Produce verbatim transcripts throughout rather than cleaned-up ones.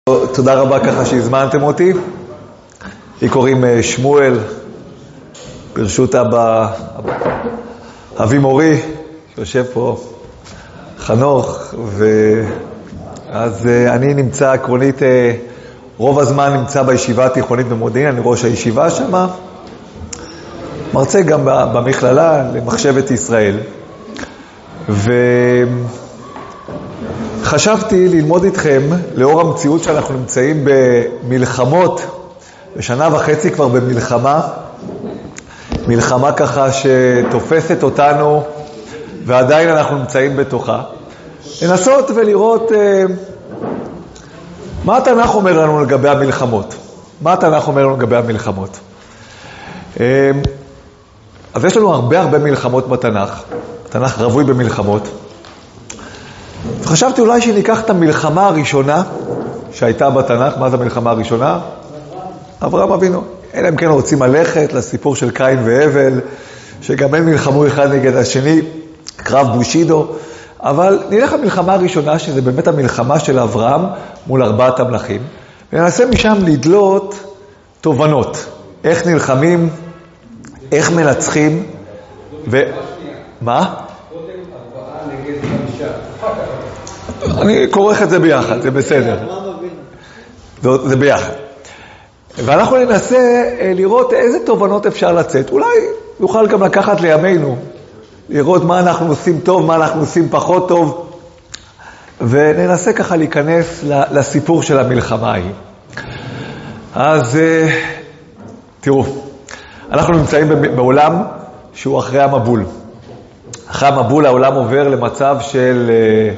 תודה רבה ככה שהזמנתם אותי. לי קוראים שמואל, ברשות אבא, אבי מורי, שיושב פה, חנוך, ואז אני נמצא עקרונית, רוב הזמן נמצא בישיבה התיכונית במודיעין, אני ראש הישיבה שמה, מרצה גם במכללה למחשבת ישראל. וחשבתי ללמוד איתכם, לאור המציאות שאנחנו נמצאים במלחמות, בשנה וחצי כבר במלחמה, מלחמה ככה שתופסת אותנו, ועדיין אנחנו נמצאים בתוכה. לנסות ולראות מה התנ"ך אומר לנו לגבי המלחמות. מה התנ"ך אומר לנו לגבי המלחמות. אז יש לנו הרבה הרבה מלחמות בתנ"ך. התנ"ך רווי במלחמות. חשבתי אולי שניקח את המלחמה הראשונה שהייתה בתנ"ך. מה זה המלחמה הראשונה? אברהם אבינו. אלא אם כן רוצים ללכת לסיפור של קין והבל, שגם הם נלחמו אחד נגד השני, קרב בושידו. אבל נלך המלחמה הראשונה, שזה באמת המלחמה של אברהם מול ארבעת המלכים, וננסה משם לדלות תובנות. איך נלחמים, איך מנצחים, ו... מה? אני כורך את זה ביחד, זה בסדר. זה ביחד. ואנחנו ננסה לראות איזה תובנות אפשר לצאת. אולי נוכל גם לקחת לימינו, לראות מה אנחנו עושים טוב, מה אנחנו עושים פחות טוב, וננסה ככה להיכנס לסיפור של המלחמה ההיא. אז תראו, אנחנו נמצאים בעולם שהוא אחרי המבול. אחרי המבול העולם עובר למצב של,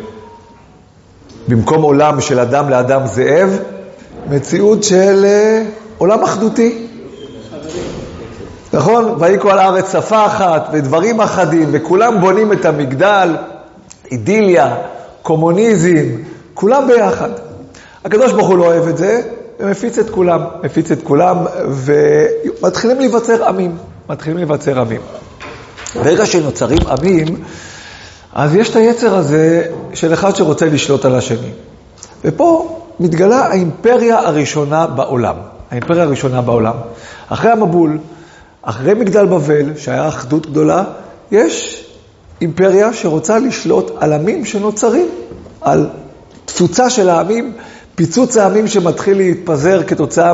במקום עולם של אדם לאדם זאב, מציאות של עולם אחדותי. נכון? ויקרא על הארץ שפה אחת ודברים אחדים, וכולם בונים את המגדל, אידיליה, קומוניזם, כולם ביחד. הקדוש ברוך הוא לא אוהב את זה, ומפיץ את כולם, מפיץ את כולם, ומתחילים להיווצר עמים, מתחילים להיווצר עמים. ברגע שנוצרים עמים, אז יש את היצר הזה של אחד שרוצה לשלוט על השני. ופה מתגלה האימפריה הראשונה בעולם. האימפריה הראשונה בעולם. אחרי המבול, אחרי מגדל בבל, שהיה אחדות גדולה, יש אימפריה שרוצה לשלוט על עמים שנוצרים, על תפוצה של העמים, פיצוץ העמים שמתחיל להתפזר כתוצאה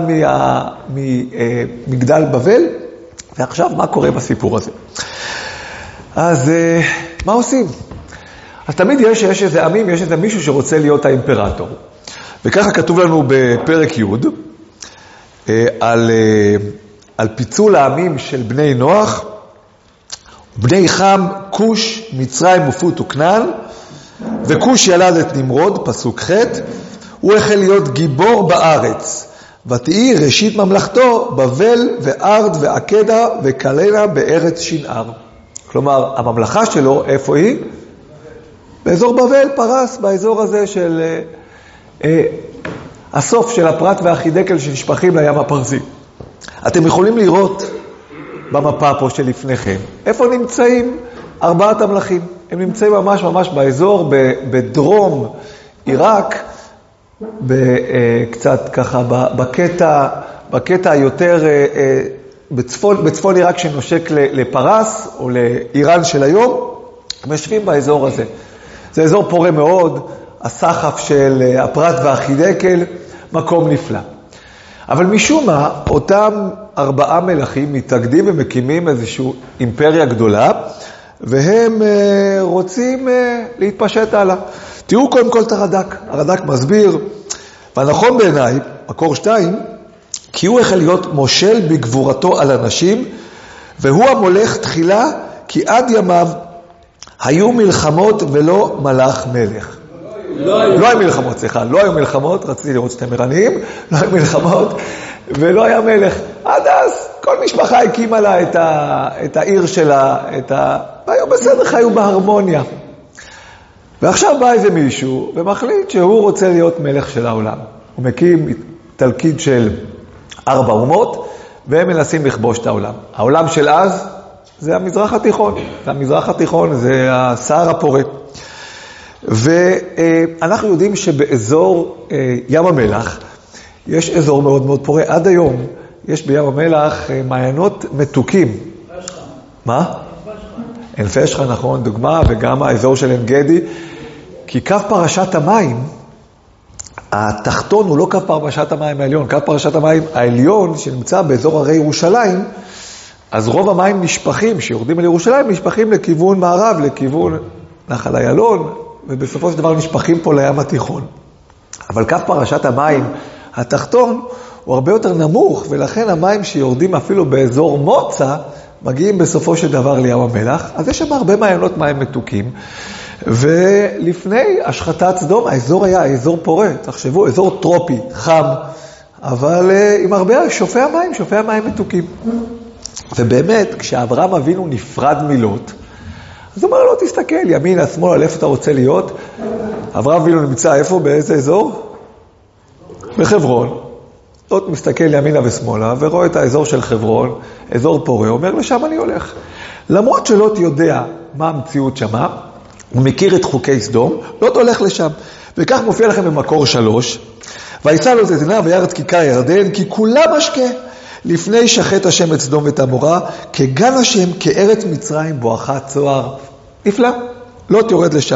ממגדל בבל. ועכשיו, מה קורה בסיפור הזה? אז מה עושים? אז תמיד יש, יש איזה עמים, יש איזה מישהו שרוצה להיות האימפרטור. וככה כתוב לנו בפרק י' על, על פיצול העמים של בני נוח, בני חם, כוש, מצרים ופוט וכנען, וכוש ילד את נמרוד, פסוק ח', הוא החל להיות גיבור בארץ, ותהי ראשית ממלכתו בבל וארד ועקדה וקלנה בארץ שנער. כלומר, הממלכה שלו, איפה היא? באזור בבל, פרס, באזור הזה של אה, אה, הסוף של הפרת והחידקל שנשפכים לים הפרסי. אתם יכולים לראות במפה פה שלפניכם, איפה נמצאים ארבעת המלכים. הם נמצאים ממש ממש באזור, בדרום עיראק, קצת ככה בקטע, בקטע היותר בצפון, בצפון עיראק שנושק לפרס או לאיראן של היום, הם יושבים באזור הזה. זה אזור פורה מאוד, הסחף של הפרת והחידקל, מקום נפלא. אבל משום מה, אותם ארבעה מלכים מתאגדים ומקימים איזושהי אימפריה גדולה, והם רוצים להתפשט הלאה. תראו קודם כל את הרד"ק. הרד"ק מסביר, והנכון בעיניי, מקור שתיים, כי הוא החל להיות מושל בגבורתו על אנשים, והוא המולך תחילה, כי עד ימיו היו מלחמות ולא מלך מלך. לא היו, לא היו מלחמות, סליחה, לא היו מלחמות, רציתי לראות שאתם ערניים, לא היו מלחמות ולא היה מלך. עד אז כל משפחה הקימה לה את, ה, את העיר שלה, את ה... והיו בסדר, חיו בהרמוניה. ועכשיו בא איזה מישהו ומחליט שהוא רוצה להיות מלך של העולם. הוא מקים תלכיד של ארבע אומות, והם מנסים לכבוש את העולם. העולם של אז זה המזרח התיכון. המזרח התיכון זה הסהר הפורה. ואנחנו יודעים שבאזור ים המלח יש אזור מאוד מאוד פורה. עד היום יש בים המלח מעיינות מתוקים. פשחה. מה? אין פשחה, נכון, דוגמה, וגם האזור של עין גדי. כי קו פרשת המים, התחתון הוא לא קו פרשת המים העליון, קו פרשת המים העליון שנמצא באזור הרי ירושלים, אז רוב המים נשפכים, שיורדים על ירושלים, נשפכים לכיוון מערב, לכיוון נחל איילון, ובסופו של דבר נשפכים פה לים התיכון. אבל קו פרשת המים התחתון הוא הרבה יותר נמוך, ולכן המים שיורדים אפילו באזור מוצא, מגיעים בסופו של דבר לים המלח. אז יש שם הרבה מעיינות מים מתוקים, ולפני השחטת סדום, האזור היה אזור פורה, תחשבו, אזור טרופי, חם, אבל עם הרבה שופי המים, שופי המים מתוקים. ובאמת, כשאברהם אבינו נפרד מלוט, אז הוא אומר לו, תסתכל, ימין, שמאל, על איפה אתה רוצה להיות? אברהם אבינו נמצא איפה? באיזה אזור? בחברון. לוט מסתכל ימינה ושמאלה, ורואה את האזור של חברון, אזור פורה, אומר, לשם אני הולך. למרות שלוט יודע מה המציאות שמה, הוא מכיר את חוקי סדום, לוט הולך לשם. וכך מופיע לכם במקור שלוש, ויסע לו זיתנה וירד כיכר ירדן, כי כולה משקה. לפני שחט השם את סדום ואת עמורה, כגן השם, כארץ מצרים, בואכה צוהר. נפלא, לוט יורד לשם.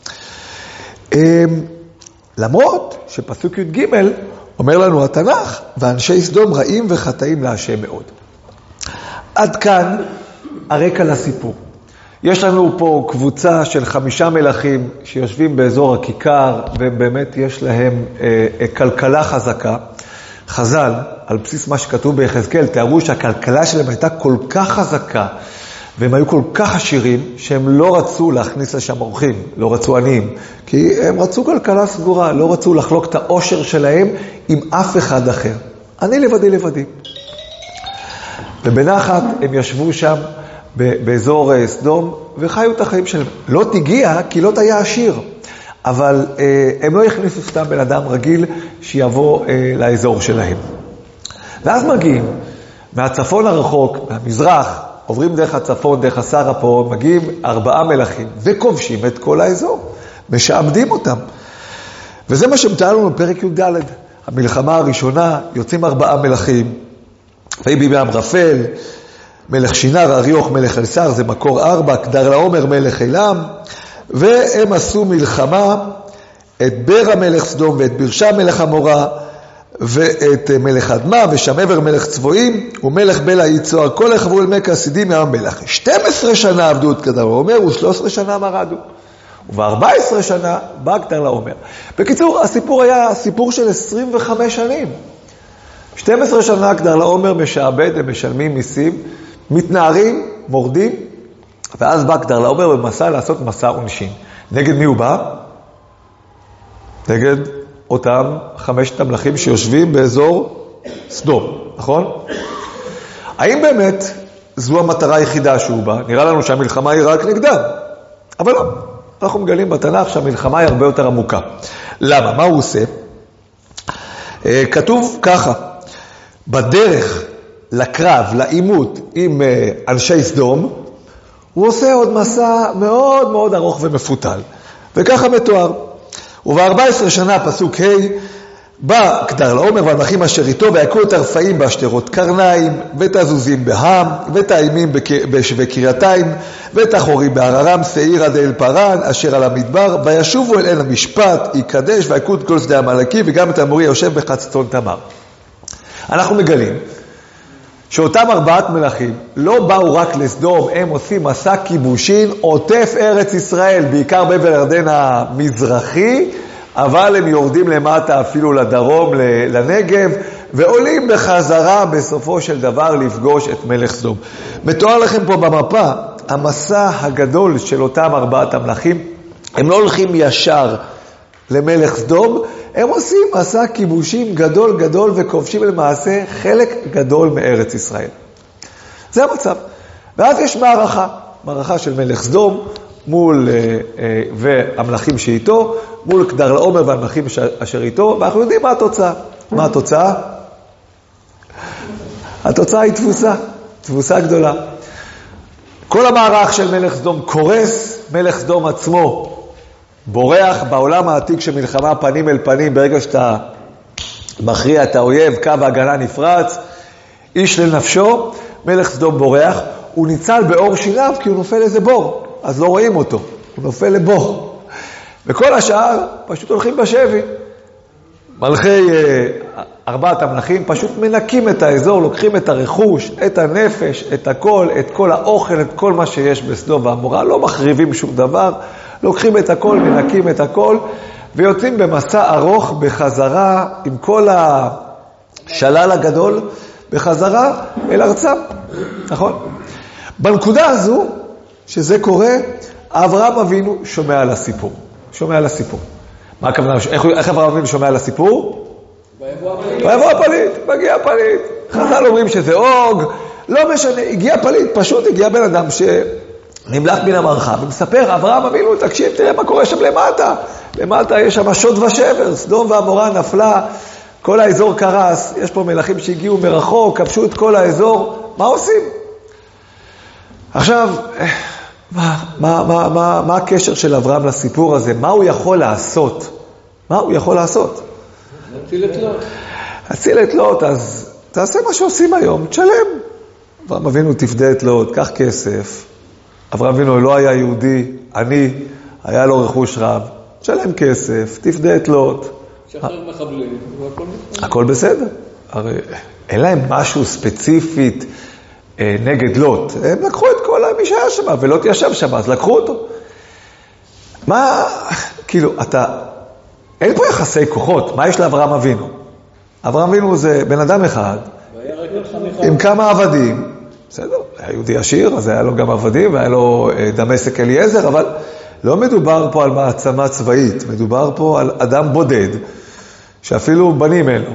למרות שפסוק י' ג' אומר לנו התנ"ך, ואנשי סדום רעים וחטאים להשם מאוד. עד כאן הרקע לסיפור. יש לנו פה קבוצה של חמישה מלכים שיושבים באזור הכיכר, ובאמת יש להם אה, כלכלה חזקה. חז"ל, על בסיס מה שכתוב ביחזקאל, תיארו שהכלכלה שלהם הייתה כל כך חזקה, והם היו כל כך עשירים, שהם לא רצו להכניס לשם אורחים, לא רצו עניים, כי הם רצו כלכלה סגורה, לא רצו לחלוק את העושר שלהם עם אף אחד אחר. אני לבדי לבדי. ובנחת הם ישבו שם באזור סדום, וחיו את החיים שלהם. לא תגיע, כי לא תהיה עשיר. אבל אה, הם לא הכניסו סתם בן אדם רגיל שיבוא אה, לאזור שלהם. ואז מגיעים מהצפון הרחוק, מהמזרח, עוברים דרך הצפון, דרך הסרה פה, מגיעים ארבעה מלכים וכובשים את כל האזור, משעבדים אותם. וזה מה שמתאר לנו בפרק י"ד. המלחמה הראשונה, יוצאים ארבעה מלכים, ויהי בימי אמרפל, מלך שינר, אריוך, מלך אלסר, זה מקור ארבע, כדרלעומר, מלך אילם, והם עשו מלחמה, את בר המלך סדום ואת בירשה מלך עמורה, ואת מלך אדמה ושמעבר מלך צבועים, ומלך בלה יצוער, כל החברו אל מכה הסידים ים המלח. שתים עשרה שנה עבדו את כדרלעומר, ו-שלוש עשרה שנה מרדו. וב-ארבע עשרה שנה בא כדרלעומר. בקיצור, הסיפור היה סיפור של עשרים וחמש שנים. שתים עשרה שנה כדרלעומר משעבד, הם משלמים מיסים, מתנערים, מורדים, ואז בא כדרלעומר במסע לעשות מסע עונשין. נגד מי הוא בא? נגד אותם חמשת המלכים שיושבים באזור סדום, נכון? האם באמת זו המטרה היחידה שהוא בא? נראה לנו שהמלחמה היא רק נגדם, אבל לא. אנחנו מגלים בתנ"ך שהמלחמה היא הרבה יותר עמוקה. למה? מה הוא עושה? כתוב ככה, בדרך לקרב, לעימות עם אנשי סדום, הוא עושה עוד מסע מאוד מאוד ארוך ומפותל. וככה מתואר. וב-ארבע עשרה שנה, פסוק ה', בא כדרלעומר והמלכים אשר איתו, ויכו את הרפאים באשתרות קרניים, ואת הזוזים בהם, ואת האימים בשבי קרייתיים, ואת החורים בהררם, שעיר עד אל פרן, אשר על המדבר, וישובו אל עין המשפט, יקדש, ויכו את כל שדה המלאכי, וגם את המורי יושב בחצצון תמר. אנחנו מגלים שאותם ארבעת מלכים לא באו רק לסדום, הם עושים מסע כיבושין, עוטף ארץ ישראל, בעיקר בעבר ירדן המזרחי, אבל הם יורדים למטה אפילו לדרום, לנגב, ועולים בחזרה בסופו של דבר לפגוש את מלך סדום. מתואר לכם פה במפה, המסע הגדול של אותם ארבעת המלכים, הם לא הולכים ישר למלך סדום, הם עושים מסע כיבושים גדול גדול וכובשים למעשה חלק גדול מארץ ישראל. זה המצב. ואז יש מערכה, מערכה של מלך סדום מול, אה, אה, והמלכים שאיתו, מול כדרלעומר והמלכים אשר איתו, ואנחנו יודעים מה התוצאה. מה התוצאה? התוצאה היא תבוסה, תבוסה גדולה. כל המערך של מלך סדום קורס, מלך סדום עצמו בורח בעולם העתיק של מלחמה פנים אל פנים, ברגע שאתה מכריע את האויב, קו ההגנה נפרץ, איש לנפשו, מלך סדום בורח, הוא ניצל באור שיניו כי הוא נופל איזה בור, אז לא רואים אותו, הוא נופל לבור. וכל השאר פשוט הולכים בשבי. מלכי ארבעת המלכים פשוט מנקים את האזור, לוקחים את הרכוש, את הנפש, את הכל, את כל האוכל, את כל מה שיש בסדום ועמורה, לא מחריבים שום דבר, לוקחים את הכל, מנקים את הכל, ויוצאים במסע ארוך בחזרה עם כל השלל הגדול, בחזרה אל ארצם, נכון? בנקודה הזו, שזה קורה, אברהם אבינו שומע על הסיפור. שומע על הסיפור. מה הכוונה? איך, איך אברהם אבינו שומע על הסיפור? ויבוא הפליט, מגיע הפליט. חז"ל אומרים שזה אוג, לא משנה, הגיע פליט, פשוט הגיע בן אדם שנמלט מן המרחב, ומספר, אברהם אבינו, תקשיב, תראה מה קורה שם למטה. למטה יש שם שוד ושבר, סדום ועמורה נפלה, כל האזור קרס, יש פה מלכים שהגיעו מרחוק, כבשו את כל האזור, מה עושים? עכשיו, מה, מה, מה, מה, מה הקשר של אברהם לסיפור הזה? מה הוא יכול לעשות? מה הוא יכול לעשות? להציל את לוט. להציל את לוט, אז תעשה מה שעושים היום, תשלם. אברהם אבינו תפדה את לוט, קח כסף. אברהם אבינו לא היה יהודי, אני, היה לו רכוש רב. תשלם כסף, תפדה את לוט. שחרר מחבלים, והכל בסדר. הכל בסדר. הרי אין להם משהו ספציפית אה, נגד לוט. הם לקחו את כל מי שהיה שם, ולוט ישב שם, אז לקחו אותו. מה, כאילו, אתה, אין פה יחסי כוחות. מה יש לאברהם אבינו? אברהם אבינו זה בן אדם אחד, עם כמה עבדים. בסדר, היה יהודי עשיר, אז היה לו גם עבדים, והיה לו אה, דמשק אליעזר, אבל לא מדובר פה על מעצמה צבאית, מדובר פה על אדם בודד, שאפילו בנים אין לו.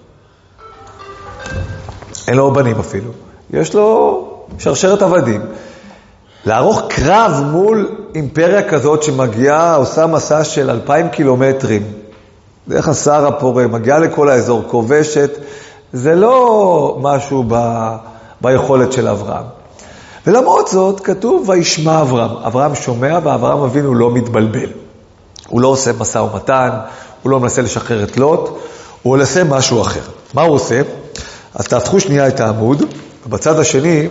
אין לו בנים אפילו. יש לו שרשרת עבדים. לערוך קרב מול אימפריה כזאת שמגיעה, עושה מסע של אלפיים קילומטרים, דרך השר הפורה, מגיעה לכל האזור, כובשת, זה לא משהו ב... ביכולת של אברהם. ולמרות זאת, כתוב, וישמע אברהם. אברהם שומע, ואברהם אבינו לא מתבלבל. הוא לא עושה מסע ומתן, הוא לא מנסה לשחרר את לוט, הוא עושה משהו אחר. מה הוא עושה? אז תפתחו שנייה את העמוד, ובצד השני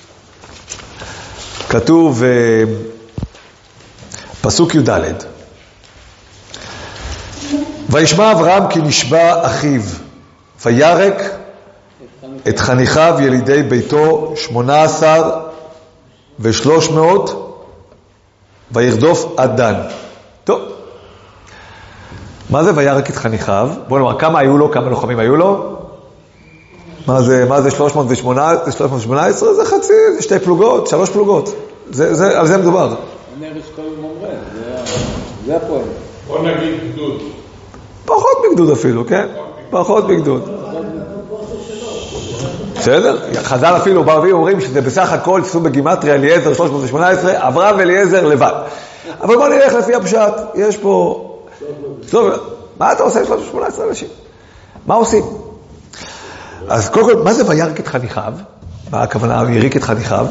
כתוב פסוק י' ד' וישמע אברהם כי נשבע אחיו, וירק את חניכיו ילידי ביתו שמונה עשר ושלוש מאות וירדוף עד דן. טוב, מה זה וירק את חניכיו? בוא נאמר, כמה היו לו, כמה לוחמים היו לו? מה זה, מה זה שלוש מאות ושמונה עשרה? זה חצי, זה שתי פלוגות, שלוש פלוגות. זה, זה, על זה מדובר. אני ארש כל ממרן, זה הפועל. בוא נגיד גדוד. פחות מגדוד אפילו, כן? פחות מגדוד. בסדר? חז"ל אפילו בערבים אומרים שזה בסך הכל תפסו בגימטריה אליעזר שלוש מאות ושמונה עשרה, אברהם ואליעזר לבד. אבל בוא נלך לפי הפשט, יש פה... מה אתה עושה שלוש מאות ושמונה עשרה אנשים? מה עושים? אז קודם כל, מה זה וירק את חניכיו? מה הכוונה, הוא יריק את חניכיו?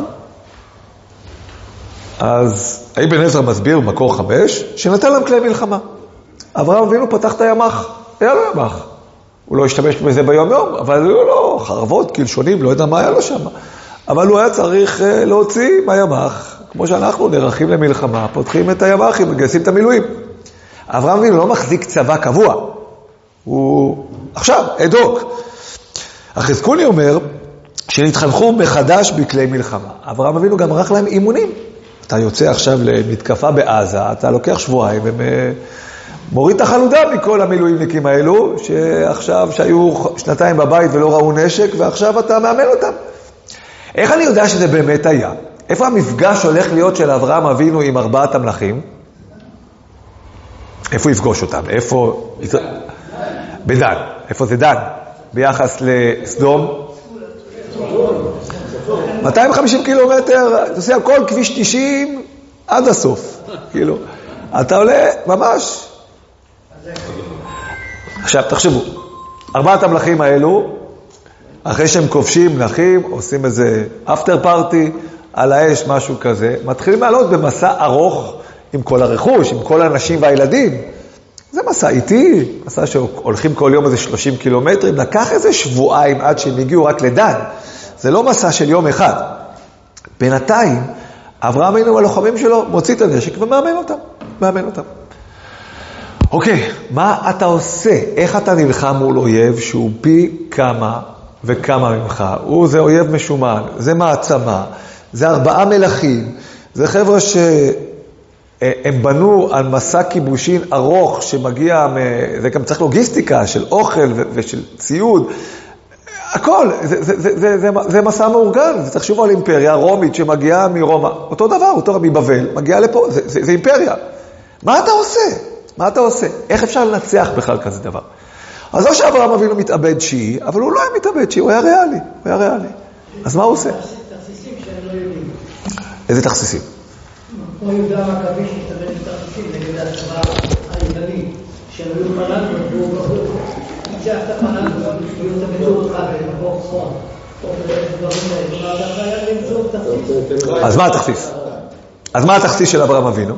אז אבן עזרא מסביר במקור חמש, שנתן להם כלי מלחמה. אברהם אבינו פתח את הימ"ח, היה לו ימ"ח. הוא לא השתמש בזה ביום יום, אבל היו לו חרבות, קלשונים, לא יודע מה היה לו שם. אבל הוא היה צריך להוציא מהימ"ח, כמו שאנחנו נערכים למלחמה, פותחים את הימ"חים, מגייסים את המילואים. אברהם אבינו לא מחזיק צבא קבוע, הוא עכשיו, אדוק. החזקוני אומר שנתחנכו מחדש בכלי מלחמה. אברהם אבינו גם ערך להם אימונים. אתה יוצא עכשיו למתקפה בעזה, אתה לוקח שבועיים ומוריד את החלודה מכל המילואימניקים האלו, שעכשיו שהיו שנתיים בבית ולא ראו נשק, ועכשיו אתה מאמן אותם. איך אני יודע שזה באמת היה? איפה המפגש הולך להיות של אברהם אבינו עם ארבעת המלכים? איפה יפגוש אותם? איפה? בדן. איפה זה דן? ביחס לסדום? מאתיים וחמישים קילומטר, אתה עושה כל כביש תשעים עד הסוף. כאילו, אתה עולה ממש. עכשיו, תחשבו, ארבעת המלכים האלו, אחרי שהם כובשים מלכים, עושים איזה אפטר פארטי, על האש, משהו כזה, מתחילים לעלות במסע ארוך עם כל הרכוש, עם כל האנשים והילדים. זה מסע איטי, מסע שהולכים כל יום איזה שלושים קילומטרים, לקח איזה שבועיים עד שהם הגיעו רק לדן. זה לא מסע של יום אחד. בינתיים, אברהם אבינו והלוחמים שלו מוציא את הנשק ומאמן אותם, מאמן אותם. אוקיי, מה אתה עושה? איך אתה נלחם מול אויב שהוא פי כמה וכמה ממך? הוא זה אויב משומן, זה מעצמה, זה ארבעה מלכים, זה חבר'ה שהם בנו על מסע כיבושין ארוך שמגיע, זה גם צריך לוגיסטיקה של אוכל ושל ציוד, הכל, זה, זה, זה, זה, זה, זה מסע מאורגן, זה תחשבו על אימפריה רומית שמגיעה מרומא, אותו דבר, אותו מבבל, מגיעה לפה, זה, זה, זה אימפריה. מה אתה עושה? מה אתה עושה? איך אפשר לנצח בכלל כזה דבר? אז לא שאברהם אבינו מתאבד שיעי, אבל הוא לא היה מתאבד שיעי, הוא היה ריאלי, הוא היה ריאלי. אז מה הוא עושה? תכסיסים שהם לא יודעים. איזה תכסיסים? כמו יהודה המכבי שהשתמש בתכסיסים נגד הצבא היווני, שהם היו פנן והוא גבוה. ניצח את הפנן והוא תבדו אותך במקור צפון. אז מה התכסיס? אז מה התכסיס של אברהם אבינו?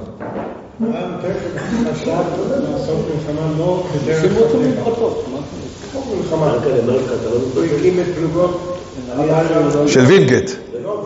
של וינגייט. לא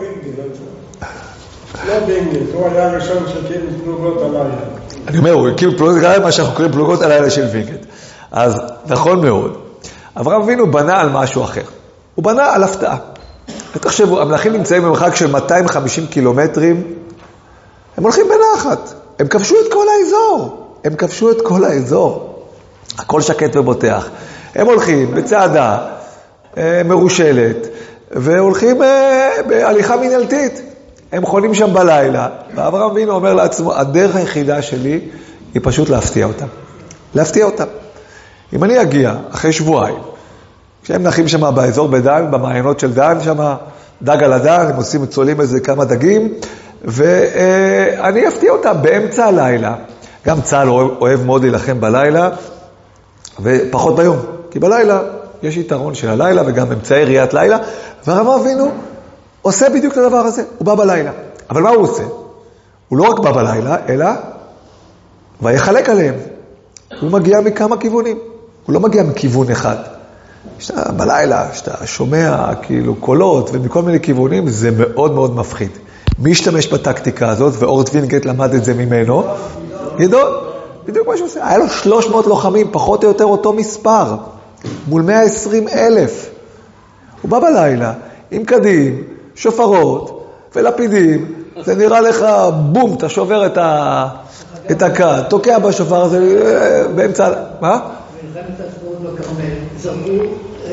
וינגייט, הוא היה הראשון שהקים פלוגות הלילה. אני אומר, הוא הקים פלוגות הלילה, מה שאנחנו קוראים פלוגות הלילה של וינגייט. אז נכון מאוד. אברהם אבינו בנה על משהו אחר. הוא בנה על הפתעה. תחשבו, המלכים נמצאים במרחק של מאתיים וחמישים קילומטרים, הם הולכים בנחת. הם כבשו את כל האזור. הם כבשו את כל האזור. הכל שקט ובוטח. הם הולכים בצעדה מרושלת, והולכים בהליכה מנהלתית. הם חונים שם בלילה, ואברהם אבינו אומר לעצמו, הדרך היחידה שלי היא פשוט להפתיע אותם. להפתיע אותם. אם אני אגיע אחרי שבועיים, כשהם נחים שם באזור בדן, במעיינות של דן, שם דג על הדן, הם עושים צולים איזה כמה דגים, ואני אפתיע אותם באמצע הלילה. גם צה"ל אוהב, אוהב מאוד להילחם בלילה, ופחות ביום. כי בלילה יש יתרון של הלילה, וגם אמצעי ראיית לילה, ואברהם אבינו עושה בדיוק את הדבר הזה, הוא בא בלילה. אבל מה הוא עושה? הוא לא רק בא בלילה, אלא ויחלק עליהם. הוא מגיע מכמה כיוונים. הוא לא מגיע מכיוון אחד. שאתה בלילה, שאתה שומע כאילו קולות ומכל מיני כיוונים, זה מאוד מאוד מפחיד. מי השתמש בטקטיקה הזאת, ואורט וינגייט למד את זה ממנו? גדעון, בדיוק מה שהוא עושה. היה לו שלוש מאות לוחמים, פחות או יותר אותו מספר, מול מאה ועשרים אלף. הוא בא בלילה עם קדים, שופרות ולפידים, זה נראה לך בום, אתה שובר את ה... את הקד, תוקע בשופר הזה באמצע... מה? ולחמת עצמאות בכרמל, זרקו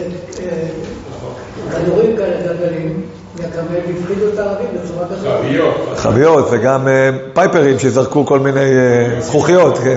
כדורים כאלה גלגלים, מהכרמל והפחידו את הערבים בצורה כזאת. חביות. חביות, וגם פייפרים שזרקו כל מיני זכוכיות, כן.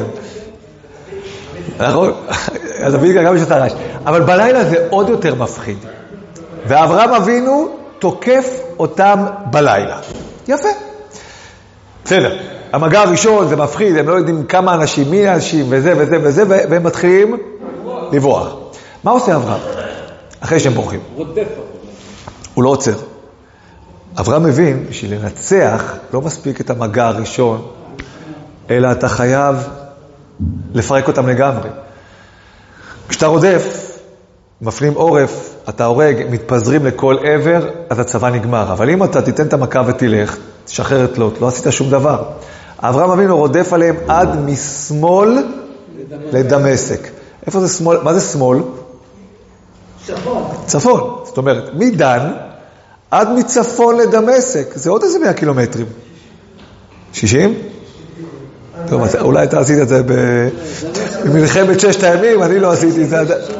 נכון? אז אביגה גם יש את הרעש. אבל בלילה זה עוד יותר מפחיד. ואברהם אבינו תוקף אותם בלילה. יפה. בסדר. המגע הראשון זה מפחיד, הם לא יודעים כמה אנשים, מי אנשים, וזה וזה וזה, והם מתחילים לברוח. מה עושה אברהם? אחרי שהם בורחים. הוא לא עוצר. אברהם מבין שלנצח לא מספיק את המגע הראשון, אלא אתה חייב לפרק אותם לגמרי. כשאתה רודף, מפנים עורף, אתה הורג, מתפזרים לכל עבר, אז הצבא נגמר. אבל אם אתה תיתן את המכה ותלך, תשחרר את לוט, לא עשית שום דבר. אברהם אבינו רודף עליהם עד משמאל לדמשק. איפה זה שמאל? מה זה שמאל? צפון. צפון. זאת אומרת, מדן עד מצפון לדמשק. זה עוד איזה מאה קילומטרים. שישים? טוב, אולי אתה עשית את זה במלחמת ששת הימים, אני לא עשיתי את זה.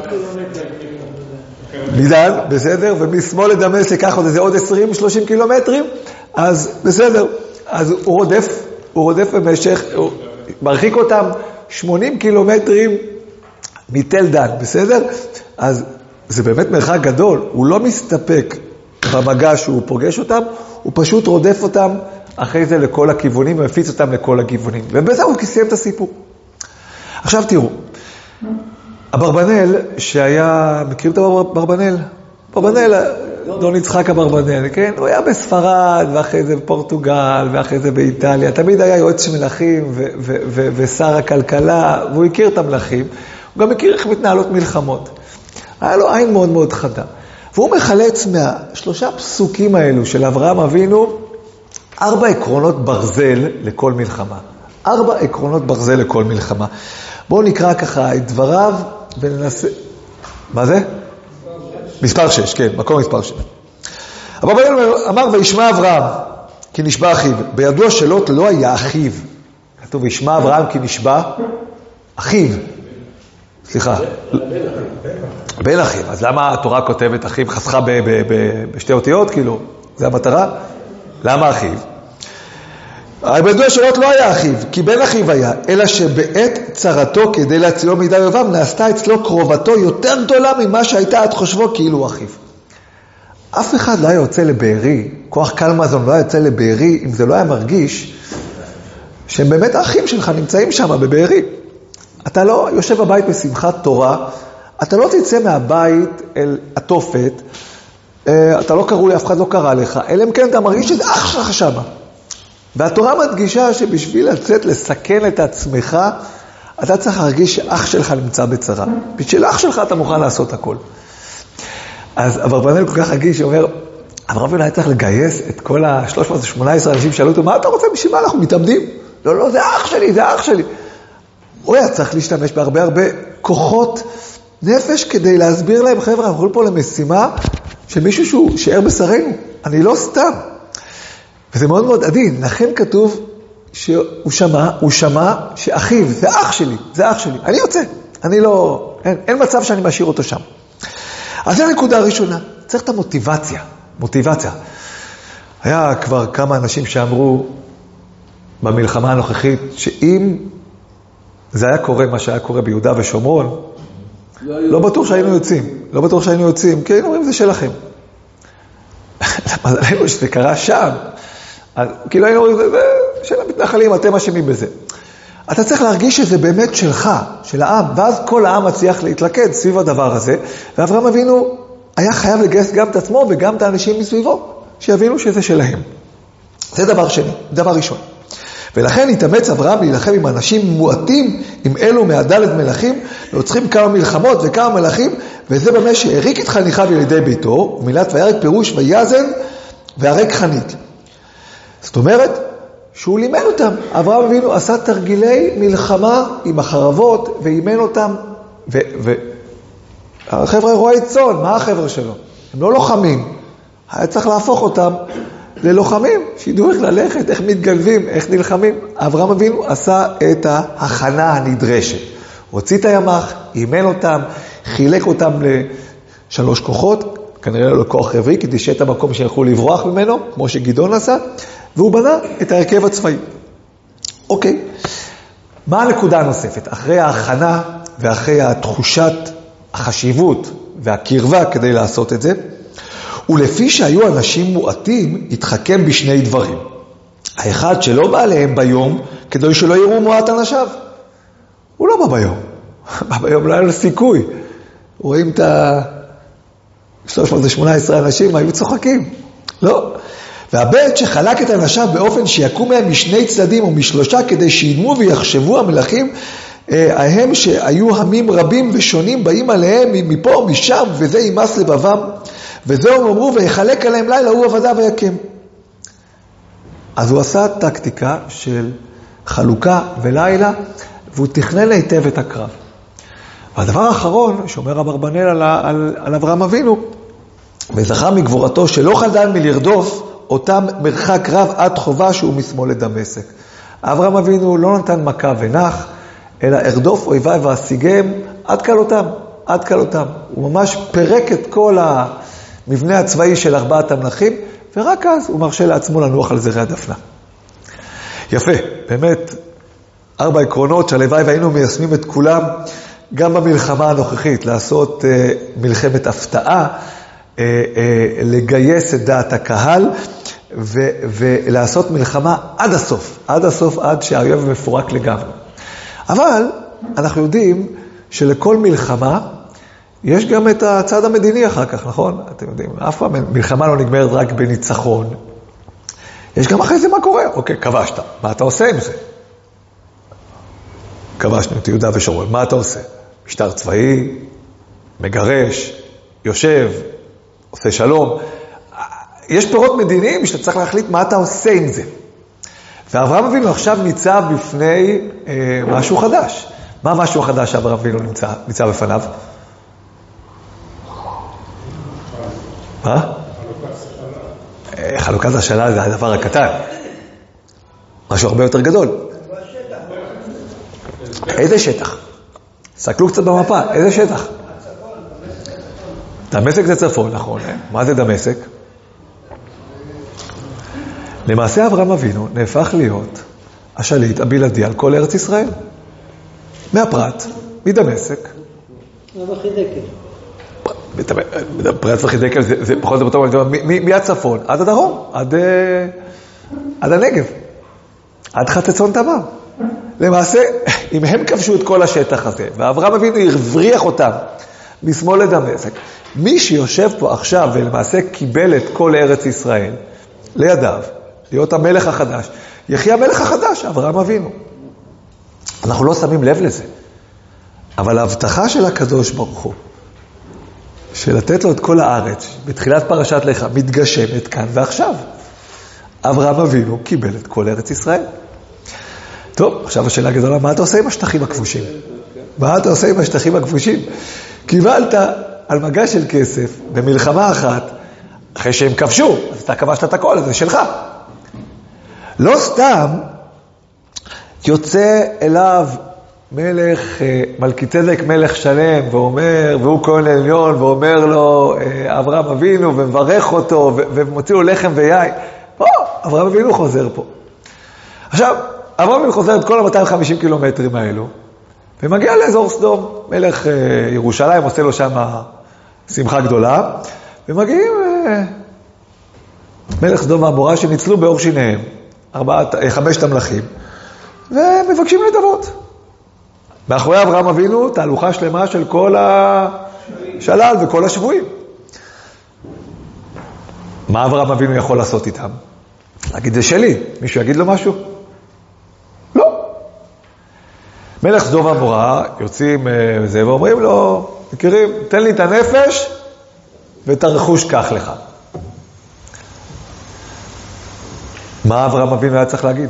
מדן, בסדר, ומשמאל לדמשק, ככה זה עוד עשרים שלושים קילומטרים, אז בסדר. אז הוא רודף, הוא רודף במשך, הוא מרחיק אותם שמונים קילומטרים מתל דן, בסדר? אז זה באמת מרחק גדול, הוא לא מסתפק במגע שהוא פוגש אותם, הוא פשוט רודף אותם אחרי זה לכל הכיוונים, ומפיץ אותם לכל הכיוונים. ובזה הוא סיים את הסיפור. עכשיו תראו, אברבנאל שהיה, מכירים את אברבנאל? אברבנאל, דון יצחק אברבנאל, כן? הוא היה בספרד, ואחרי זה בפורטוגל, ואחרי זה באיטליה. תמיד היה יועץ מלכים ו- ו- ו- ושר הכלכלה, והוא הכיר את המלכים. הוא גם הכיר איך מתנהלות מלחמות. היה לו עין מאוד מאוד חדה. והוא מחלץ מהשלושה פסוקים האלו של אברהם אבינו, ארבע עקרונות ברזל לכל מלחמה. ארבע עקרונות ברזל לכל מלחמה. בואו נקרא ככה את דבריו וננסה... מה זה? מספר שש, כן, מקום מספר שש. אברהם אמר, וישמע אברהם, כי נשבע אחיו. בידוע שלוט לא היה אחיו. כתוב, וישמע אברהם כי נשבע אחיו. סליחה. בן אחיו. אז למה התורה כותבת אחיו חסכה ב- ב- ב- בשתי אותיות? כאילו, זה המטרה? למה אחיו? בידוע שלוט לא היה אחיו, כי בן אחיו היה, אלא שבעת צרתו כדי להצילו מידי אויביו, נעשתה אצלו קרובתו יותר גדולה ממה שהייתה עד חושבו כאילו אחיו. אף אחד לא היה יוצא לבארי, כוח קלמזון לא היה יוצא לבארי, אם זה לא היה מרגיש שהם באמת האחים שלך נמצאים שם בבארי. אתה לא יושב בבית בשמחת תורה, אתה לא תצא מהבית אל התופת, אתה לא קרוי, אף אחד לא קרא לך, אלא אם כן אתה מרגיש שזה אח שלך שם. והתורה מדגישה שבשביל לצאת לסכן את עצמך, אתה צריך להרגיש שאח שלך נמצא בצרה. בשביל אח שלך אתה מוכן לעשות הכל. אז אברבנאל כל כך רגיש, הוא אומר, אברהם היה צריך לגייס את כל ה-שלוש מאות ושמונה עשרה אנשים שאלו אותו, מה אתה רוצה? בשביל מה אנחנו מתאבדים? לא, לא, זה אח שלי, זה אח שלי. הוא היה צריך להשתמש בהרבה הרבה כוחות נפש כדי להסביר להם, חבר'ה, אנחנו פה למשימה של מישהו שהוא שער בשרנו. אני לא סתם. וזה מאוד מאוד עדין. לכן כתוב שהוא שמע, הוא שמע שאחיו, זה אח שלי, זה אח שלי. אני יוצא. אני לא, אין, אין מצב שאני משאיר אותו שם. אז זו הנקודה הראשונה. צריך את המוטיבציה. מוטיבציה. היה כבר כמה אנשים שאמרו במלחמה הנוכחית, שאם זה היה קורה מה שהיה קורה ביהודה ושומרון, לא, לא בטוח שהיינו יוצאים. לא בטוח שהיינו יוצאים, כי היינו אומרים זה שלכם. למזלנו שזה קרה שם. אז, כאילו היינו אומרים, זה של המתנחלים, אתם אשמים בזה. אתה צריך להרגיש שזה באמת שלך, של העם, ואז כל העם מצליח להתלכד סביב הדבר הזה, ואברהם אבינו היה חייב לגייס גם את עצמו וגם את האנשים מסביבו, שיבינו שזה שלהם. זה דבר שני, דבר ראשון. ולכן התאמץ אברהם להילחם עם אנשים מועטים, עם אלו מהדלת מלכים, ועוצרים כמה מלחמות וכמה מלכים, וזה במה שהריק את חניכיו ילידי ביתו, ומילת וירק פירוש ויזן והרק חנית. זאת אומרת, שהוא לימד אותם. אברהם אבינו עשה תרגילי מלחמה עם החרבות, ואימן אותם, והחבר'ה רואי צאן, מה החבר'ה שלו? הם לא לוחמים. היה צריך להפוך אותם ללוחמים, שידעו איך ללכת, איך מתגלבים, איך נלחמים. אברהם אבינו עשה את ההכנה הנדרשת. הוא הוציא את הימח, אימן אותם, חילק אותם לשלוש כוחות, כנראה לו כוח רביעי, כדי שיהיה את המקום שילכו לברוח ממנו, כמו שגדעון עשה, והוא בנה את ההרכב הצבאי. אוקיי, מה הנקודה הנוספת? אחרי ההכנה ואחרי התחושת החשיבות והקרבה כדי לעשות את זה, ולפי שהיו אנשים מועטים, התחכם בשני דברים. האחד שלא בא עליהם ביום, כדי שלא יראו מועט אנשיו. הוא לא בא ביום. בא ביום לא היה לו סיכוי. רואים את ה-שלוש מאות ושמונה עשרה אנשים, היו צוחקים. לא. והבית שחלק את אנשיו באופן שיקום מהם משני צדדים או משלושה, כדי שידמו ויחשבו המלכים, ההם שהיו המים רבים ושונים באים עליהם מפה ומשם, וזה ימס לבבם. וזהו אמרו, ויחלק עליהם לילה, הוא עבדה ויקם. אז הוא עשה טקטיקה של חלוקה ולילה, והוא תכנן היטב את הקרב. והדבר האחרון, שאומר אברבנאל על, על, על אברהם אבינו, וזכה מגבורתו שלא חדל מלרדוף אותם מרחק רב עד חובה שהוא משמאל לדמשק. אברהם אבינו לא נתן מכה ונח, אלא ארדוף אויביי ואשיגם עד קלותם, עד קלותם. הוא ממש פרק את כל המבנה הצבאי של ארבעת המלכים, ורק אז הוא מרשה לעצמו לנוח על זרי הדפנה. יפה, באמת, ארבע עקרונות שהלוואי והיינו מיישמים את כולם, גם במלחמה הנוכחית, לעשות אה, מלחמת הפתעה, אה, אה, לגייס את דעת הקהל, ו, ולעשות מלחמה עד הסוף, עד הסוף, עד שהאויב מפורק לגמרי. אבל אנחנו יודעים שלכל מלחמה יש גם את הצד המדיני אחר כך, נכון? אתם יודעים, אף פעם מלחמה לא נגמרת רק בניצחון. יש גם אחרי זה מה קורה. אוקיי, כבשת. מה אתה עושה עם זה? כבשנו את יהודה ושומרון. מה אתה עושה? משטר צבאי, מגרש, יושב, עושה שלום. יש פירות מדיניים שאתה צריך להחליט מה אתה עושה עם זה. ואברהם אבינו עכשיו ניצב בפני אה, משהו חדש. מה המשהו החדש שאברהם אבינו נמצא, ניצב בפניו? מה? חלוקת השאלה זה הדבר הקטן. משהו הרבה יותר גדול. איזה שטח? סתכלו קצת במפה, איזה שטח? דמשק זה צפון, נכון. מה זה דמשק? למעשה אברהם אבינו נהפך להיות השליט הבלעדי על כל ארץ ישראל. מהפרת, מדמשק. וחידקל. פרץ וחידקל זה פחות או יותר מהצפון עד הדרום, עד הנגב, עד חצצון תמר. למעשה, אם הם כבשו את כל השטח הזה, ואברהם אבינו הבריח אותם משמאל לדמשק, מי שיושב פה עכשיו ולמעשה קיבל את כל ארץ ישראל לידיו, להיות המלך החדש, יחי המלך החדש, אברהם אבינו. אנחנו לא שמים לב לזה, אבל ההבטחה של הקדוש ברוך הוא, שלתת לו את כל הארץ, בתחילת פרשת לך, מתגשמת כאן ועכשיו. אברהם אבינו קיבל את כל ארץ ישראל. טוב, עכשיו השאלה הגדולה, מה אתה עושה עם השטחים הכבושים? מה אתה עושה עם השטחים הכבושים? קיבלת על מגש של כסף במלחמה אחת, אחרי שהם כבשו, אז אתה כבשת את הכל, זה שלך. לא סתם יוצא אליו מלך, מלכי צדק מלך שלם, ואומר, והוא כהן עליון, ואומר לו אברהם אבינו, ומברך אותו, ומוציא לו לחם ויין. פה, אברהם אבינו חוזר פה. עכשיו, אברהם אבינו חוזר את כל ה-מאתיים וחמישים קילומטרים האלו, ומגיע לאזור סדום. מלך ירושלים עושה לו שם שמחה גדולה, ומגיעים מלך סדום ועמורה שניצלו באור שיניהם, ארבעת, חמשת המלכים, ומבקשים נדבות. מאחורי אברהם אבינו תהלוכה שלמה של כל השלל וכל השבויים. מה אברהם אבינו יכול לעשות איתם? להגיד, זה שלי. מישהו יגיד לו משהו? לא. מלך סדום ועמורה יוצאים וזה ואומרים לו, מכירים, תן לי את הנפש ואת הרכוש קח לך. מה אברהם אבינו היה צריך להגיד?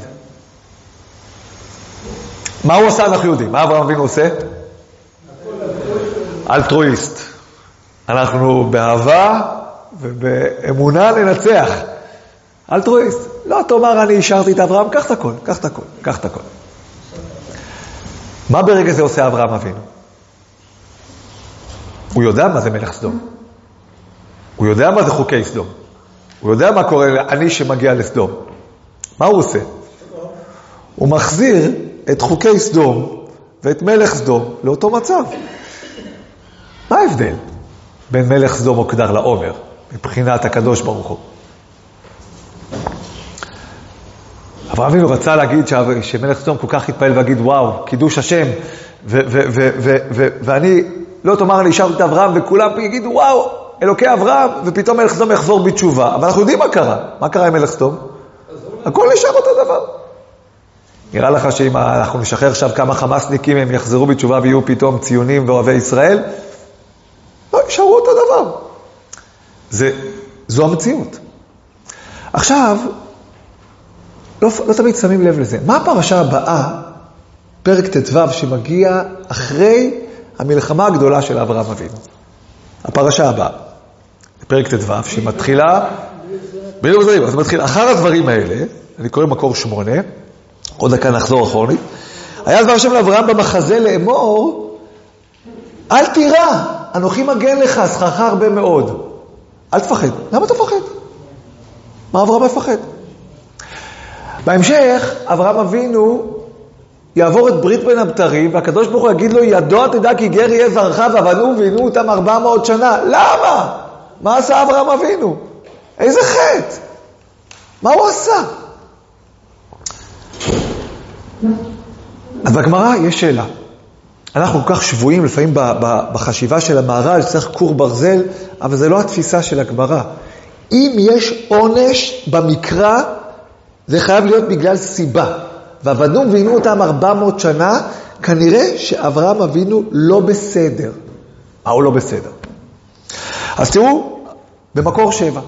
מה הוא עושה, אנחנו יודעים? מה אברהם אבינו עושה? אלטרואיסט. אנחנו באהבה ובאמונה לנצח. אלטרואיסט. לא תאמר אני השארתי את אברהם, קח את הכל, קח את הכל, קח את הכל. מה ברגע זה עושה אברהם אבינו? הוא יודע מה זה מלך סדום. הוא יודע מה זה חוקי סדום. הוא יודע מה קורה לעני שמגיע לסדום. מה הוא עושה? הוא מחזיר את חוקי סדום ואת מלך סדום לאותו מצב. מה ההבדל בין מלך סדום מוקדר לעומר מבחינת הקדוש ברוך הוא? אברהם אבינו רצה להגיד שמלך סדום כל כך התפעל והגיד וואו, קידוש השם, ו- ו- ו- ו- ו- ואני לא תאמר לי השארתי את אברהם, וכולם יגידו וואו, אלוקי אברהם, ופתאום מלך סדום יחזור בתשובה. אבל אנחנו יודעים מה קרה. מה קרה עם מלך סדום? הכל נשאר אותו דבר. נראה לך שאם אנחנו נשחרר עכשיו כמה חמאסניקים, הם יחזרו בתשובה ויהיו פתאום ציונים ואוהבי ישראל? לא, נשארו אותו דבר. זה, זו המציאות. עכשיו, לא, לא תמיד שמים לב לזה. מה הפרשה הבאה, פרק ט"ו, שמגיע אחרי המלחמה הגדולה של אברהם אבינו? הפרשה הבאה, פרק ט"ו, שמתחילה, בדיוק דברים, אז מתחיל, אחר הדברים האלה, אני קורא מקור שמונה, עוד דקה נחזור אחורנית, היה דבר שם לאברהם במחזה לאמור, אל תירא, אנוכי מגן לך, שכרך הרבה מאוד. אל תפחד. למה אתה פחד? מה אברהם מפחד? בהמשך, אברהם אבינו יעבור את ברית בין הבתרים, והקדוש ברוך הוא יגיד לו, ידוע תדע כי גר יהיה זרעך, ובנו ועינו אותם ארבע מאות שנה. למה? מה עשה אברהם אבינו? איזה חטא? מה הוא עשה? אז בגמרא יש שאלה. אנחנו כל כך שבויים לפעמים בחשיבה של המהר"ל, שצריך קור ברזל, אבל זה לא התפיסה של הגמרא. אם יש עונש במקרא, זה חייב להיות בגלל סיבה. ועבדנו והינו אותם ארבע מאות שנה, כנראה שאברהם אבינו לא בסדר. מה הוא לא בסדר? אז תראו, במקור שבע.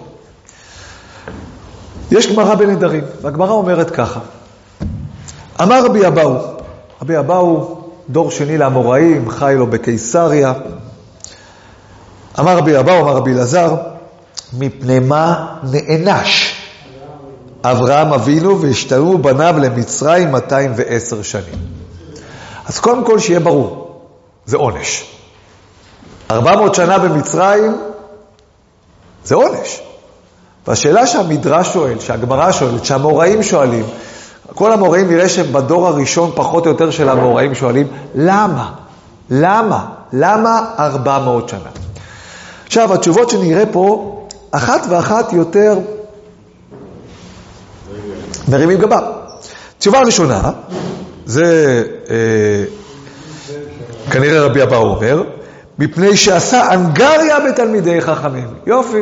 יש גמרא בנדרים, והגמרא אומרת ככה. אמר רבי אבאו, רבי אבאו, דור שני לאמוראים, חי לו בקיסריה. אמר רבי אבאו, אמר רבי אלעזר, מפני מה נענש אברהם אבינו והשתנו בניו למצרים מאתיים ועשר שנים. אז קודם כל שיהיה ברור, זה עונש. ארבע מאות שנה במצרים זה עונש. והשאלה שהמדרש שואל, שהגמרא שואלת, שהאמוראים שואלים, כל האמוראים נראה שהם בדור הראשון פחות או יותר של האמוראים שואלים, למה? למה? למה ארבע מאות שנה? עכשיו, התשובות שנראה פה, אחת ואחת יותר מרימים גבה. תשובה ראשונה, זה אה, כנראה רבי אבאו אומר, מפני שעשה אנגריה בתלמידי חכמים. יופי.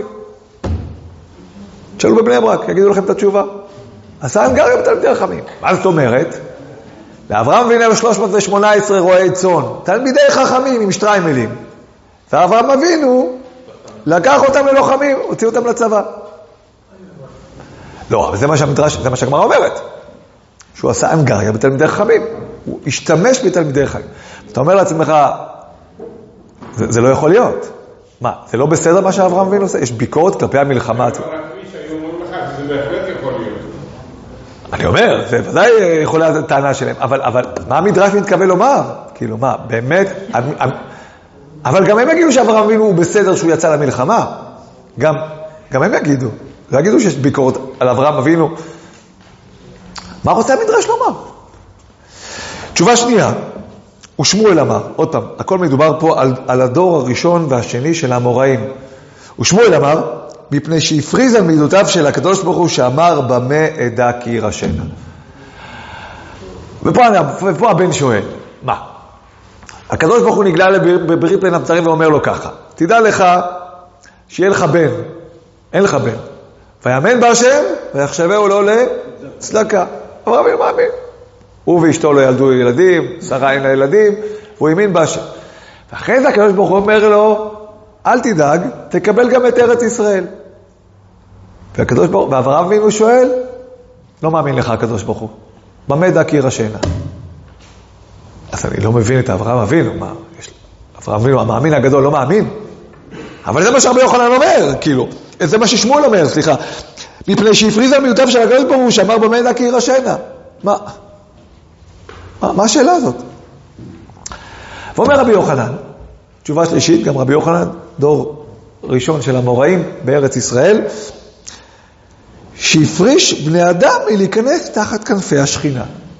תשאלו בבני ברק, יגידו לכם את התשובה. עשה אנגריה בתלמידי חכמים. מה זאת אומרת? לאברהם אבינו שלוש מאות ושמונה עשרה רועי צאן, תלמידי חכמים עם שטריימלים. ואברהם אבינו לקח אותם ללוחמים, הוציא אותם לצבא. לא, אבל זה מה שהמדרש, זה מה שהגמרא אומרת. שהוא עשה אנגריה בתלמידי חכמים. הוא השתמש בתלמידי חכמים. אתה אומר לעצמך, זה, זה לא יכול להיות. מה, זה לא בסדר מה שאברהם אבינו עושה? יש ביקורת כלפי המלחמה. אני אומר, זה ודאי יכול להיות טענה שלהם, אבל, אבל מה המדרש מתכוון לומר? כאילו, מה, באמת, אבל גם הם יגידו שאברהם אבינו הוא בסדר שהוא יצא למלחמה. גם, גם הם יגידו. לא יגידו שיש ביקורת על אברהם אבינו. מה רוצה המדרש לומר? תשובה שנייה, ושמואל אמר, עוד פעם, הכל מדובר פה על, על הדור הראשון והשני של האמוראים. ושמואל אמר, מפני שהפריז על מידותיו של הקדוש ברוך הוא שאמר במה אדע כי ירשנה. ופה, ופה הבן שואל, מה? הקדוש ברוך הוא נגלה בברית בין הבצרים ואומר לו ככה, תדע לך שיהיה לך בן, אין לך בן. ויאמן בהשם ויחשבהו לו לצדקה. אברהם אבינו מאמין. הוא ואשתו לא ילדו ילדים, שרה אין לה ילדים, והוא האמין בהשם. ואחרי זה הקדוש ברוך הוא אומר לו, אל תדאג, תקבל גם את ארץ ישראל. והקדוש ברוך, ואברהם אבינו שואל, לא מאמין לך הקדוש ברוך הוא. במה אדע כי ירשנה? אז אני לא מבין את אברהם אבינו. מה, יש... אברהם אבינו, המאמין הגדול לא מאמין? אבל זה מה שרבי יוחנן אומר, כאילו. זה מה ששמואל אומר, סליחה. מפני שהפריז על מידותיו של הקדוש ברוך הוא שאמר במה אדע כי ירשנה. מה? מה, מה השאלה הזאת? ואומר רבי יוחנן, תשובה שלישית, גם רבי יוחנן, דור ראשון של האמוראים בארץ ישראל, שהפריש בני אדם מלהיכנס תחת כנפי השכינה.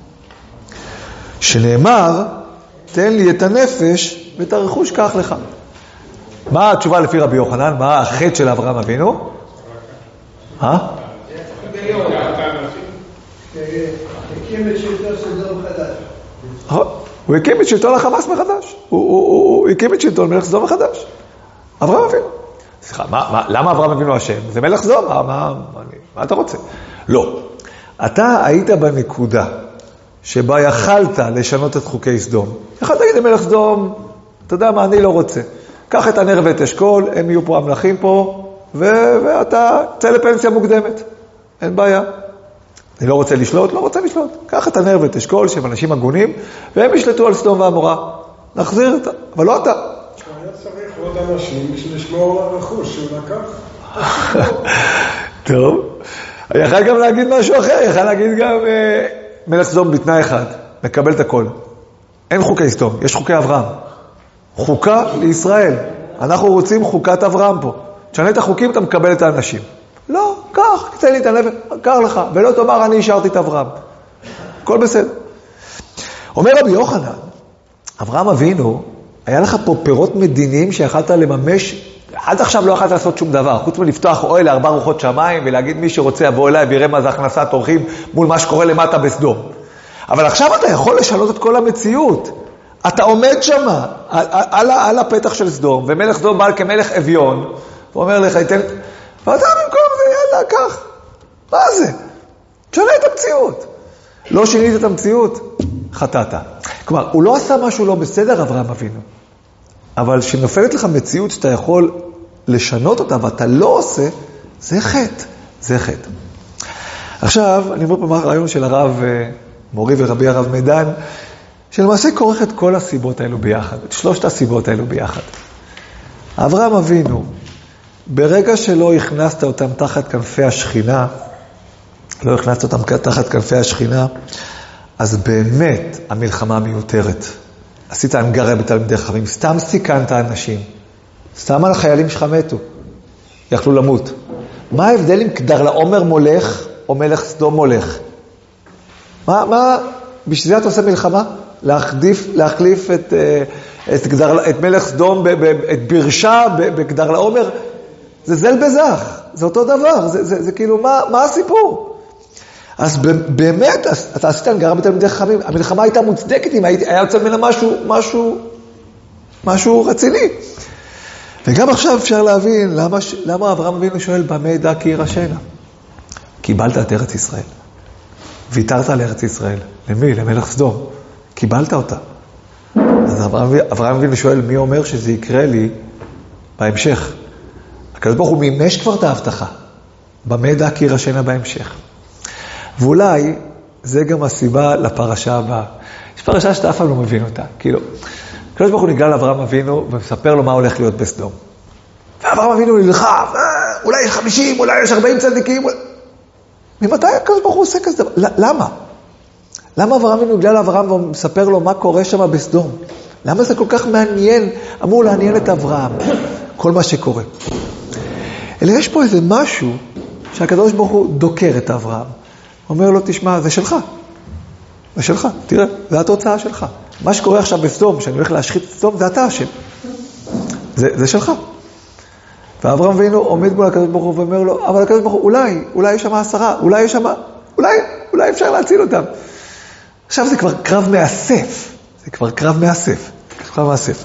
שנאמר, תן לי את הנפש ואת הרכוש קח לך. מה התשובה לפי רבי יוחנן? מה החטא של אברהם אבינו? אה? הקים את שלטון סדום חדש. הוא הקים את שלטון החמאס מחדש. הוא הקים את שלטון מלך סדום מחדש. אברהם אבינו. סליחה, למה אברהם אבינו השם? זה מלך סדום, מה אתה רוצה? לא. אתה היית בנקודה שבה יכלת לשנות את חוקי סדום. יכלת היית מלך סדום, אתה יודע מה, אני לא רוצה. קח את הנר ואת אשכול, הם יהיו פה המלכים פה, ואתה צא לפנסיה מוקדמת. אין בעיה. אני לא רוצה לשלוט, לא רוצה לשלוט. קח את הנר ואת אשכול, שהם אנשים הגונים, והם ישלטו על סדום ועמורה. נחזיר אותה, אבל לא אתה. היה צריך עוד אנשים בשביל לשמור על הרכוש שהוא לקח. טוב. אני יכול גם להגיד משהו אחר, אני יכול להגיד גם אה, מלך סדום בתנאי אחד, מקבל את הכל. אין חוקי סדום, יש חוקי אברהם. חוקה לישראל. אנחנו רוצים חוקת אברהם פה. תשנה את החוקים, אתה מקבל את האנשים. לא, קח, תן לי את הנפש, קח לך, ולא תאמר אני השארתי את אברהם. הכל בסדר. אומר רבי יוחנן, אברהם אבינו, היה לך פה פירות מדיניים שיכלת לממש, עד עכשיו לא יכלת לעשות שום דבר, חוץ מלפתוח אוהל לארבע רוחות שמיים, ולהגיד מי שרוצה יבוא אליי ויראה מה זה הכנסת אורחים, מול מה שקורה למטה בסדום. אבל עכשיו אתה יכול לשנות את כל המציאות. אתה עומד שם, על, על, על הפתח של סדום, ומלך סדום בא כמלך אביון, ואומר לך, ייתן... ואתה במקום זה, יאללה, כך. מה זה? תשנה את המציאות. לא שינית את המציאות, חטאת. כלומר, הוא לא עשה משהו לא בסדר, אברהם אבינו. אבל כשנופלת לך מציאות שאתה יכול לשנות אותה, ואתה לא עושה, זה חטא. זה חטא. עכשיו, אני אומר פה מה הרעיון של הרב מורי ורבי הרב מדן, שלמעשה כורך את כל הסיבות האלו ביחד, את שלושת הסיבות האלו ביחד. אברהם אבינו, ברגע שלא הכנסת אותם תחת כנפי השכינה, לא הכנסת אותם תחת כנפי השכינה, אז באמת המלחמה מיותרת. עשית אנגריה בתלמידי חכמים, סתם סיכנת אנשים, סתם על החיילים שלך מתו, יכלו למות. מה ההבדל אם כדרלעומר מולך או מלך סדום מולך? מה, מה, בשביל זה אתה עושה מלחמה? להחליף, להחליף את, את, גדר, את מלך סדום, ב, ב, את ברשה בכדרלעומר? זה זל בזח, זה אותו דבר, זה, זה, זה כאילו, מה, מה הסיפור? אז באמת, אתה עשית אנגריה בתלמידי חכמים, המלחמה הייתה מוצדקת, אם היה יוצא ממנה משהו, משהו, משהו רציני. וגם עכשיו אפשר להבין למה, למה אברהם אבינו שואל במה ידע כי ירשנה. קיבלת את ארץ ישראל. ויתרת על ארץ ישראל. למי? למלך סדום. קיבלת אותה. אז אברהם, אברהם אבינו שואל מי אומר שזה יקרה לי בהמשך. הקדוש ברוך הוא מימש כבר את ההבטחה. במה ידע כי ירשנה בהמשך. ואולי זה גם הסיבה לפרשה הבאה. יש פרשה שאתה אף פעם לא מבין אותה. כאילו, הקדוש ברוך הוא נגלה לאברהם אבינו ומספר לו מה הולך להיות בסדום. ואברהם אבינו נלחם, אולי יש חמישים, אולי יש ארבעים צדיקים. ממתי הקדוש ברוך הוא עושה כזה דבר? למה? למה אברהם אבינו נגלה לאברהם ומספר לו מה קורה שם בסדום? למה זה כל כך מעניין? אמור לעניין את אברהם, כל מה שקורה. אלא יש פה איזה משהו שהקדוש ברוך הוא דוקר את אברהם. אומר לו, תשמע, זה שלך. זה שלך, תראה, זה התוצאה שלך. מה שקורה עכשיו בסדום, שאני הולך להשחית את סדום, זה אתה אשם. זה, זה שלך. ואברהם אבינו עומד מול הקדוש ברוך הוא ואומר לו, אבל הקדוש ברוך הוא, אולי, אולי יש שם עשרה, אולי יש שם, אולי, אולי אפשר להציל אותם. עכשיו זה כבר קרב מאסף. זה כבר קרב מאסף. קרב מאסף.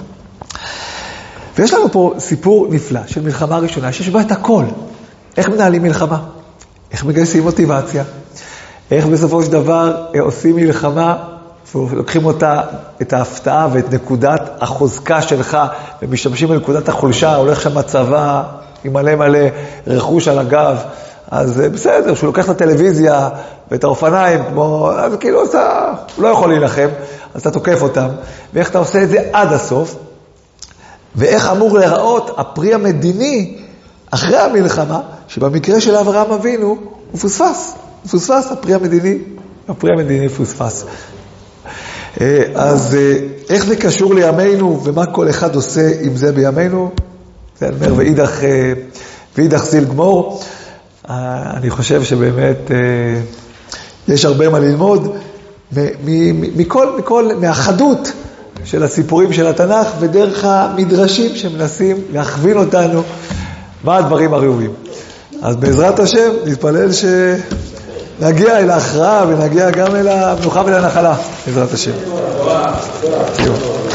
ויש לנו פה סיפור נפלא של מלחמה ראשונה, שיש בה את הכל. איך מנהלים מלחמה? איך מגייסים מוטיבציה? איך בסופו של דבר עושים מלחמה, ולוקחים אותה, את ההפתעה ואת נקודת החוזקה שלך, ומשתמשים בנקודת החולשה, הולך שם הצבא, עם מלא מלא רכוש על הגב, אז בסדר, שהוא לוקח את הטלוויזיה ואת האופניים, כמו, אז כאילו אתה לא יכול להילחם, אז אתה תוקף אותם, ואיך אתה עושה את זה עד הסוף, ואיך אמור להיראות הפרי המדיני אחרי המלחמה, שבמקרה של אברהם אבינו הוא פוספס, הוא פוספס, הפרי המדיני, הפרי המדיני פוספס. אז איך זה קשור לימינו ומה כל אחד עושה עם זה בימינו? זה אומר, ואידך, ואידך זיל גמור. אני חושב שבאמת יש הרבה מה ללמוד מכל, מכל, מהחדות של הסיפורים של התנ"ך ודרך המדרשים שמנסים להכווין אותנו מה הדברים הראויים. אז בעזרת השם נתפלל שנגיע אל ההכרעה ונגיע גם אל המנוחה ולנחלה, בעזרת השם.